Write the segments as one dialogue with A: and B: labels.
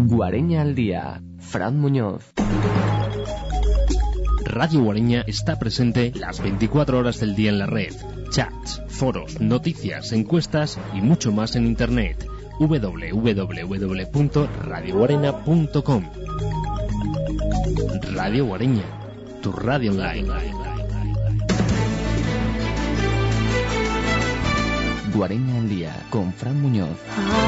A: Guareña al día, Fran Muñoz.
B: Radio Guareña está presente las 24 horas del día en la red. Chats, foros, noticias, encuestas y mucho más en internet. www.radioguarena.com. Radio Guareña, tu radio online.
A: Guareña al día con Fran Muñoz.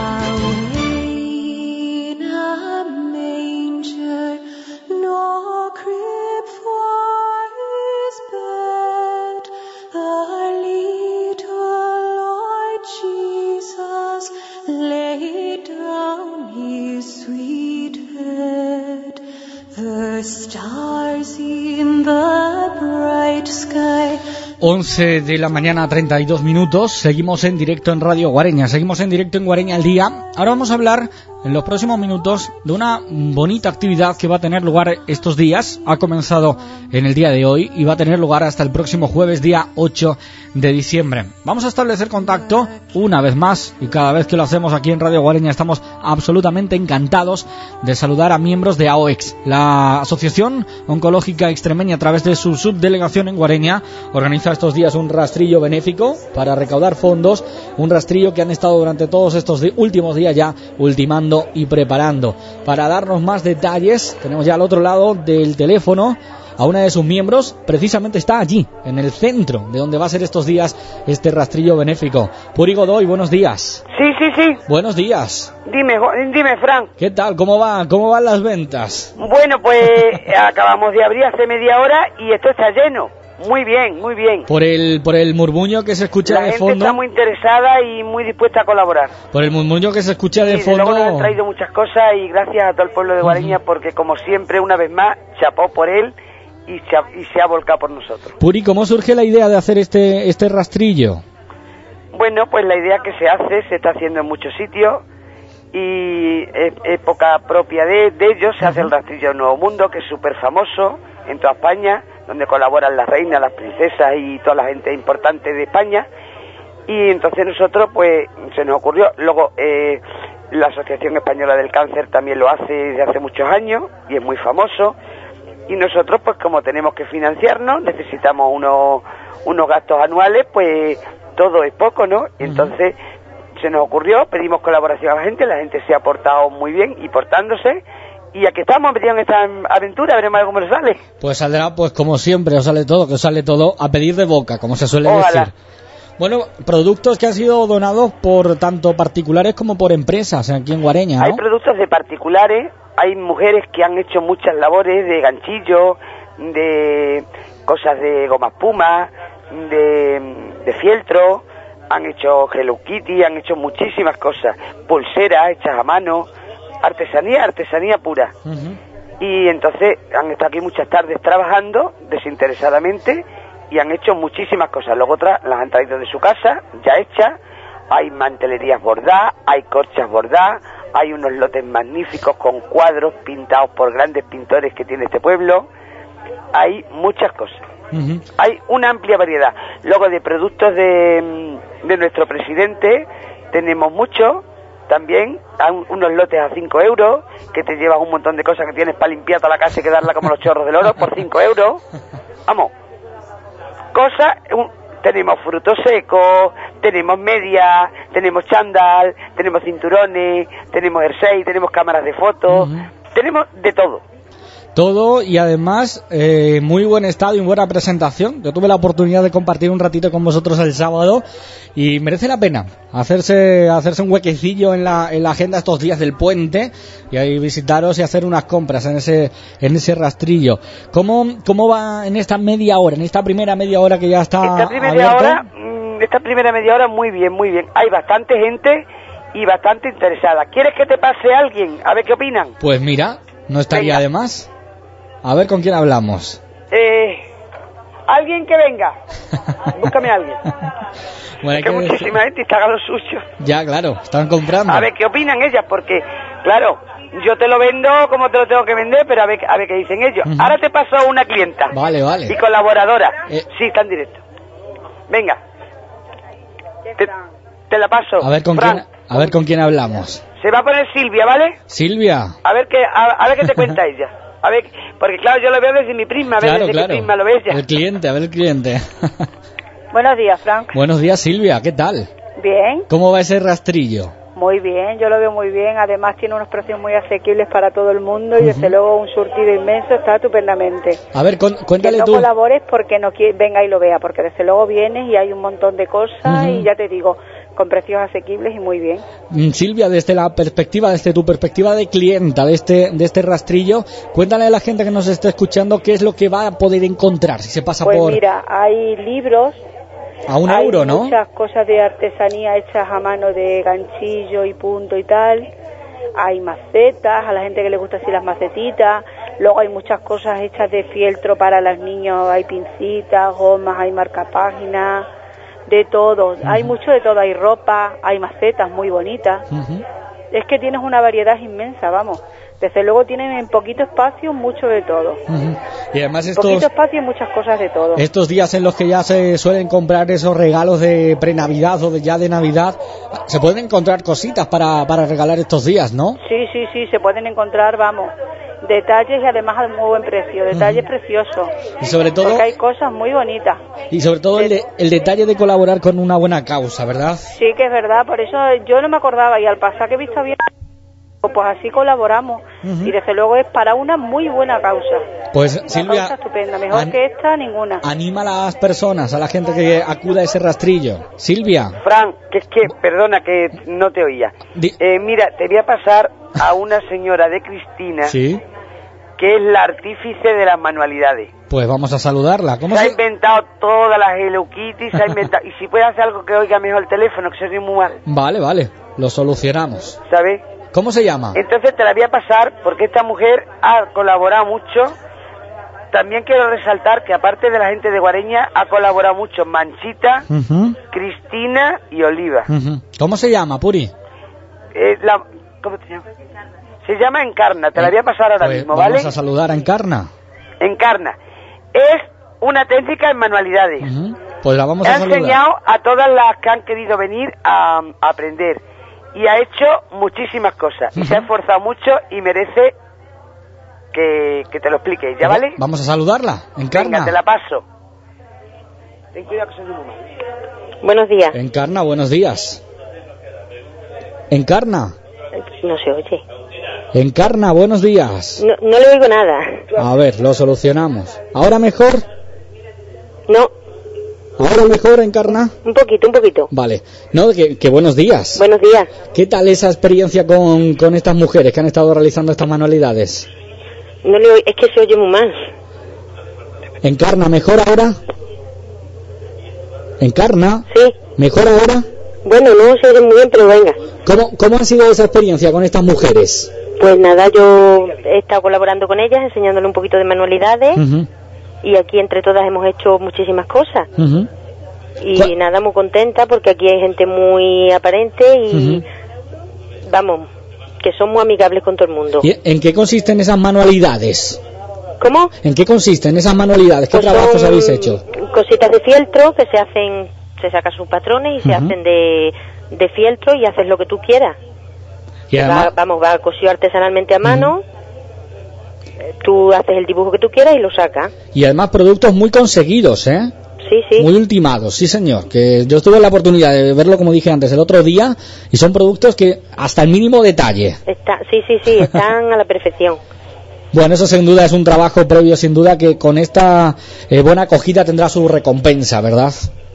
C: Stars in the bright sky.
D: 11 de la mañana, 32 minutos. Seguimos en directo en Radio Guareña. Seguimos en directo en Guareña al día. Ahora vamos a hablar en los próximos minutos de una bonita actividad que va a tener lugar estos días. Ha comenzado en el día de hoy y va a tener lugar hasta el próximo jueves, día 8 de diciembre. Vamos a establecer contacto una vez más, y cada vez que lo hacemos aquí en Radio Guareña estamos absolutamente encantados de saludar a miembros de AOEX, la Asociación Oncológica Extremeña. A través de su subdelegación en Guareña organiza estos días un rastrillo benéfico para recaudar fondos, un rastrillo que han estado durante todos estos últimos días ya ultimando y preparando. Para darnos más detalles tenemos ya al otro lado del teléfono a una de sus miembros. Precisamente está allí, en el centro de donde va a ser estos días este rastrillo benéfico. Puri Godoy, buenos días.
E: Sí.
D: Buenos días.
E: Dime, Fran.
D: ¿Qué tal? ¿Cómo van las ventas?
E: Bueno, pues acabamos de abrir hace media hora y esto está lleno. Muy bien.
D: Por el murmullo que se escucha de fondo.
E: La gente está muy interesada y muy dispuesta a colaborar.
D: Por el murmullo que se escucha de fondo.
E: Luego nos han traído muchas cosas y gracias a todo el pueblo de Guareña, porque como siempre, una vez más, chapó por él y se ha volcado por nosotros.
D: Puri, ¿cómo surge la idea de hacer este rastrillo?
E: Bueno, pues la idea que se está haciendo en muchos sitios y es época propia de ellos. Se hace el rastrillo Nuevo Mundo, que es súper famoso en toda España, donde colaboran las reinas, las princesas y toda la gente importante de España. Y entonces nosotros, pues, se nos ocurrió. Luego, la Asociación Española del Cáncer también lo hace desde hace muchos años y es muy famoso. Y nosotros, pues, como tenemos que financiarnos, necesitamos unos gastos anuales, pues, todo es poco, ¿no? Entonces, se nos ocurrió, pedimos colaboración a la gente se ha portado muy bien y portándose. Y aquí estamos metidos en esta aventura, veremos a ver cómo nos sale.
D: Pues saldrá, pues como siempre, os sale todo a pedir de boca, como se suele decir. Bueno, productos que han sido donados por tanto particulares como por empresas aquí en Guareña, ¿no?
E: Hay productos de particulares, hay mujeres que han hecho muchas labores de ganchillo, de cosas de goma espuma, de fieltro, han hecho Hello Kitty, han hecho muchísimas cosas, pulseras hechas a mano, artesanía pura. Y entonces han estado aquí muchas tardes trabajando desinteresadamente y han hecho muchísimas cosas. Luego otras las han traído de su casa ya hechas. Hay mantelerías bordadas, hay corchas bordadas, hay unos lotes magníficos con cuadros pintados por grandes pintores que tiene este pueblo. Hay muchas cosas. Hay una amplia variedad. Luego de productos de nuestro presidente tenemos mucho. También hay unos lotes a 5 euros, que te llevas un montón de cosas que tienes para limpiar toda la casa y quedarla como los chorros del oro por 5 euros. Vamos, cosas, tenemos frutos secos, tenemos medias, tenemos chándal, tenemos cinturones, tenemos jersey, tenemos cámaras de fotos, tenemos de todo.
D: Todo y además muy buen estado y buena presentación. Yo tuve la oportunidad de compartir un ratito con vosotros el sábado y merece la pena hacerse un huequecillo en la agenda estos días del puente y ahí visitaros y hacer unas compras en ese rastrillo. ¿Cómo va en esta media hora, en esta primera media hora que ya está
E: Esta primera media hora muy bien. Hay bastante gente y bastante interesada. ¿Quieres que te pase alguien? A ver qué opinan.
D: Pues mira, no estaría de más. A ver con quién hablamos.
E: Alguien que venga. Búscame a alguien.
D: Bueno,
E: es que muchísima gente está a lo suyo.
D: Ya, claro, están comprando.
E: A ver qué opinan ellas, porque, claro, yo te lo vendo como te lo tengo que vender, pero a ver qué dicen ellos. Ahora te paso una clienta.
D: Vale.
E: Y colaboradora. Sí, está en directo. Venga. Te la paso.
D: A ver con quién hablamos.
E: Se va a poner Silvia, ¿vale?
D: Silvia.
E: A ver qué te cuenta ella. A ver, porque claro, yo lo veo desde mi prisma, a ver desde qué prisma lo ves ya.
D: El cliente, a ver el cliente.
F: Buenos días, Frank.
D: Buenos días, Silvia, ¿qué tal?
F: Bien.
D: ¿Cómo va ese rastrillo?
F: Muy bien, yo lo veo muy bien. Además tiene unos precios muy asequibles para todo el mundo y desde luego un surtido inmenso, está estupendamente.
D: A ver, cuéntale
F: que no
D: tú.
F: colabores porque no venga y lo vea, porque desde luego vienes y hay un montón de cosas y ya te digo, con precios asequibles y muy bien.
D: Silvia, desde tu perspectiva de clienta de este rastrillo, cuéntale a la gente que nos está escuchando qué es lo que va a poder encontrar si se pasa
F: pues
D: por...
F: Pues mira, hay libros.
D: A €1, ¿no?
F: Hay muchas cosas de artesanía hechas a mano de ganchillo y punto y tal. Hay macetas, a la gente que le gusta así las macetitas. Luego hay muchas cosas hechas de fieltro para los niños. Hay pincitas, gomas, hay marcapáginas, de todo. Hay mucho de todo. Hay ropa, hay macetas muy bonitas. Es que tienes una variedad inmensa, vamos. Desde luego tienen en poquito espacio mucho de todo.
D: Y además
F: poquito espacio y muchas cosas de todo.
D: Estos días en los que ya se suelen comprar esos regalos de pre-Navidad o ya de Navidad, se pueden encontrar cositas para regalar estos días, ¿no?
F: Sí, se pueden encontrar, vamos, detalles y además a muy buen precio, detalles preciosos.
D: Y sobre todo...
F: Porque hay cosas muy bonitas.
D: Y sobre todo el detalle de colaborar con una buena causa, ¿verdad?
F: Sí, que es verdad, por eso yo no me acordaba y al pasar que he visto bien... Pues así colaboramos y desde luego es para una muy buena causa.
D: Pues
F: una
D: Silvia,
F: causa estupenda, mejor que esta ninguna.
D: Anima a las personas, a la gente que acuda a ese rastrillo. Silvia.
E: Fran, perdona que no te oía. Mira, te voy a pasar a una señora de Cristina,
D: ¿sí?
E: Que es la artífice de las manualidades.
D: Pues vamos a saludarla. ¿Cómo
E: se ha inventado todas las Hello Kitty, y si puede hacer algo que oiga mejor el teléfono, que se oye muy mal.
D: Vale, lo solucionamos.
E: ¿Sabes?
D: ¿Cómo se llama?
E: Entonces te la voy a pasar porque esta mujer ha colaborado mucho. También quiero resaltar que aparte de la gente de Guareña ha colaborado mucho Manchita, Cristina y Oliva.
D: ¿Cómo se llama, Puri?
E: ¿Cómo te llamas? Se llama Encarna, te la voy a pasar ahora mismo, ¿vale?
D: Vamos a saludar a Encarna.
E: Encarna. Es una técnica en manualidades.
D: Pues la vamos a saludar.
E: Ha enseñado a todas las que han querido venir a aprender. Y ha hecho muchísimas cosas. Y se ha esforzado mucho y merece que te lo explique. ¿Ya vale?
D: Vamos a saludarla, Encarna.
E: Venga, te la paso. Ten cuidado que soy muy mal.
G: Buenos días.
D: Encarna, buenos días. Encarna.
G: No se oye.
D: Encarna, buenos días.
G: No le oigo nada.
D: A ver, lo solucionamos. ¿Ahora mejor?
G: No.
D: ¿Ahora mejor, Encarna?
G: Un poquito.
D: Vale. No, que buenos días.
G: Buenos días.
D: ¿Qué tal esa experiencia con estas mujeres que han estado realizando estas manualidades?
G: No le oigo, es que se oye muy mal.
D: Encarna, ¿mejor ahora? Encarna.
G: Sí.
D: ¿Mejor ahora?
G: Bueno, no se oye muy bien, pero venga.
D: ¿Cómo ha sido esa experiencia con estas mujeres?
G: Pues nada, yo he estado colaborando con ellas, enseñándole un poquito de manualidades. Y aquí entre todas hemos hecho muchísimas cosas. Y nada, muy contenta porque aquí hay gente muy aparente y vamos, que son muy amigables con todo el mundo.
D: ¿Y en qué consisten esas manualidades?
G: ¿Cómo?
D: ¿En qué consisten esas manualidades? ¿Qué trabajos habéis hecho?
G: Cositas de fieltro que se hacen, se sacan sus patrones y se hacen de fieltro y haces lo que tú quieras.
D: Y además,
G: va cosido artesanalmente a mano. Tú haces el dibujo que tú quieras y lo sacas.
D: Y además productos muy conseguidos, ¿eh?
G: Sí.
D: Muy ultimados, sí señor. Que yo tuve la oportunidad de verlo, como dije antes, el otro día, y son productos que hasta el mínimo detalle.
G: Sí, están a la perfección.
D: Bueno, eso sin duda es un trabajo previo, sin duda que con esta buena acogida tendrá su recompensa, ¿verdad?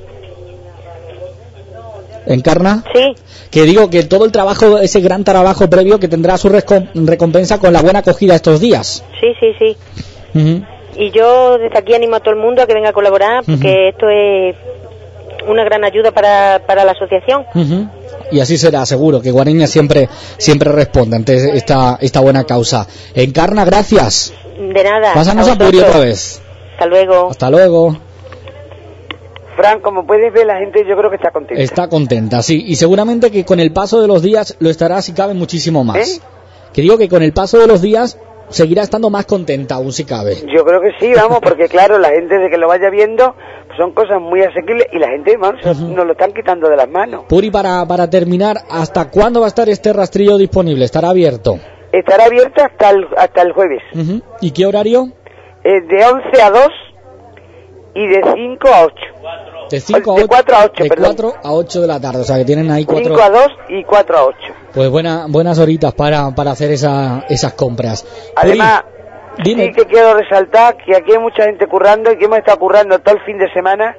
D: ¿Encarna?
G: Sí.
D: Que digo que todo el trabajo, ese gran trabajo previo que tendrá su recompensa con la buena acogida estos días.
G: Sí. Y yo desde aquí animo a todo el mundo a que venga a colaborar porque esto es una gran ayuda para la asociación.
D: Y así será, seguro, que Guareña siempre responde ante esta buena causa. Encarna, gracias.
G: De nada.
D: Pásanos a Puri otra vez.
G: Hasta luego.
D: Hasta luego.
E: Fran, como puedes ver, la gente yo creo que está contenta.
D: Está contenta, sí. Y seguramente que con el paso de los días lo estará, si cabe, muchísimo más. Que digo que con el paso de los días seguirá estando más contenta, aún si cabe.
E: Yo creo que sí, vamos, porque claro, la gente de que lo vaya viendo, pues son cosas muy asequibles y la gente, vamos, nos lo están quitando de las manos.
D: Puri, para terminar, ¿hasta cuándo va a estar este rastrillo disponible? ¿Estará abierto?
E: Estará abierto hasta el jueves.
D: ¿Y qué horario?
E: De 11 a 2 y de 5 a 8.
D: De 5 a 8,
E: de 4 a 8,
D: de
E: perdón.
D: 4 a 8 de la tarde, o sea que tienen ahí 4...
E: 5 a 2 y 4 a 8.
D: Pues buenas horitas para hacer esas compras.
E: Además,
D: Puri, dime.
E: sí que quiero resaltar que aquí hay mucha gente currando y que hemos estado currando todo el fin de semana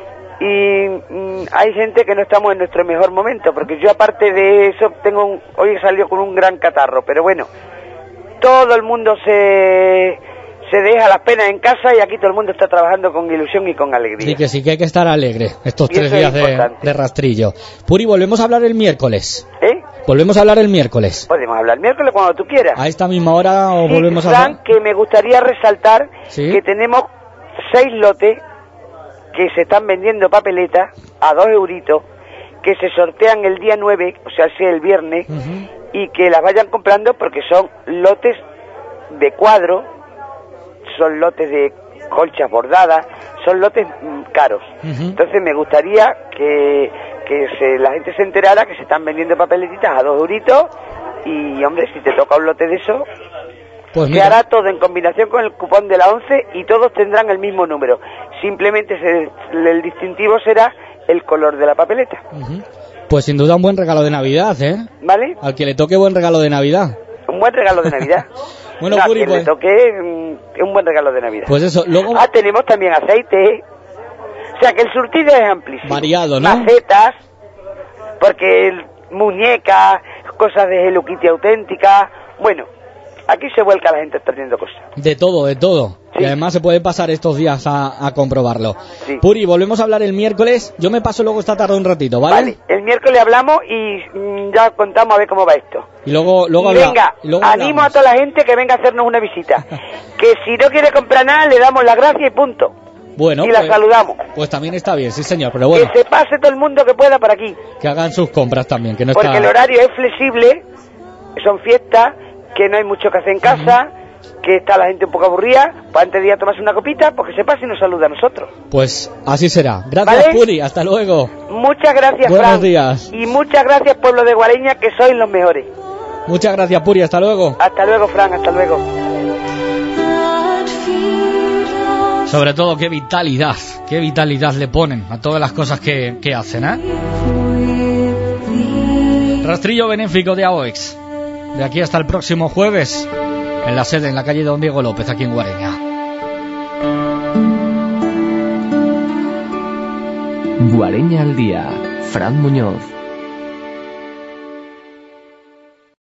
E: y hay gente que no estamos en nuestro mejor momento, porque yo aparte de eso hoy he salido con un gran catarro, pero bueno, todo el mundo se deja las penas en casa y aquí todo el mundo está trabajando con ilusión y con alegría.
D: Sí que hay que estar alegre estos
E: Y
D: 3 días de rastrillo. Puri, volvemos a hablar el miércoles. Volvemos a hablar el miércoles.
E: Podemos hablar el miércoles cuando tú quieras.
D: ¿A esta misma hora o volvemos a hablar?
E: Que me gustaría resaltar que tenemos 6 lotes que se están vendiendo papeletas a 2 euritos, que se sortean el día 9, o sea, el viernes, y que las vayan comprando porque son lotes de cuadro, son lotes de colchas bordadas, son lotes caros. Entonces me gustaría que la gente se enterara que se están vendiendo papeletitas a 2 euritos y, hombre, si te toca un lote de eso,
D: pues
E: se hará todo en combinación con el cupón de la 11 y todos tendrán el mismo número. Simplemente el distintivo será el color de la papeleta.
D: Pues sin duda un buen regalo de Navidad, ¿eh?
E: ¿Vale?
D: Al que le toque buen regalo de Navidad.
E: Un buen regalo de Navidad.
D: Bueno,
E: no,
D: Puri,
E: a quien le toque un buen regalo de Navidad.
D: Pues eso, luego...
E: tenemos también aceite. O sea que el surtido es amplísimo.
D: Variado, ¿no?
E: Macetas, porque muñecas, cosas de Hello Kitty auténticas. Bueno, aquí se vuelca la gente perdiendo cosas. De todo.
D: Sí. Y además se puede pasar estos días a comprobarlo.
E: Sí.
D: Puri, volvemos a hablar el miércoles. Yo me paso luego esta tarde un ratito, ¿vale?
E: Vale, el miércoles hablamos y ya contamos a ver cómo va esto.
D: Y luego
E: venga, animo a toda la gente que venga a hacernos una visita. Que si no quiere comprar nada, le damos las gracias y punto.
D: Bueno,
E: y la saludamos.
D: Pues también está bien, sí señor, pero bueno.
E: Que se pase todo el mundo que pueda por aquí.
D: Que hagan sus compras también, que no
E: porque el horario es flexible, son fiestas, que no hay mucho que hacer en casa, que está la gente un poco aburrida, pues antes de ir a tomarse una copita, pues que se pase y nos saluda a nosotros.
D: Pues así será. Gracias, ¿vale? Puri, hasta luego.
E: Muchas gracias,
D: Buenos
E: Fran.
D: días.
E: Y muchas gracias, pueblo de Guareña, que sois los mejores.
D: Muchas gracias, Puri, hasta luego.
E: Hasta luego, Fran, hasta luego.
D: Sobre todo, qué vitalidad le ponen a todas las cosas que hacen, ¿eh? Rastrillo benéfico de AOEX. De aquí hasta el próximo jueves, en la sede, en la calle Don Diego López, aquí en Guareña.
A: Guareña al día, Fran Muñoz.